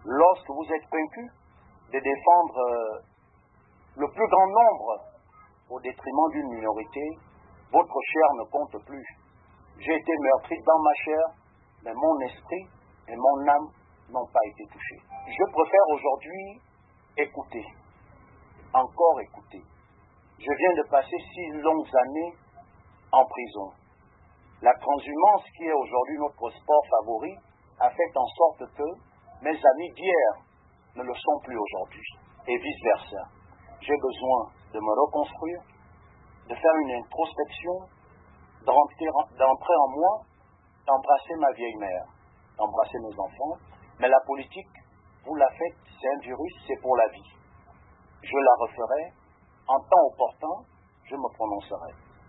Lorsque vous êtes vaincu de défendre le plus grand nombre au détriment d'une minorité, votre chair ne compte plus. J'ai été meurtri dans ma chair, mais mon esprit et mon âme n'ont pas été touchés. Je préfère aujourd'hui écouter, encore écouter. Je viens de passer 6 longues années en prison. La transhumance, qui est aujourd'hui notre sport favori, a fait en sorte que mes amis d'hier ne le sont plus aujourd'hui, et vice-versa. J'ai besoin de me reconstruire, de faire une introspection, d'entrer en moi, d'embrasser ma vieille mère, d'embrasser mes enfants. Mais la politique, vous la faites, c'est un virus, c'est pour la vie. Je la referai, en temps opportun, je me prononcerai.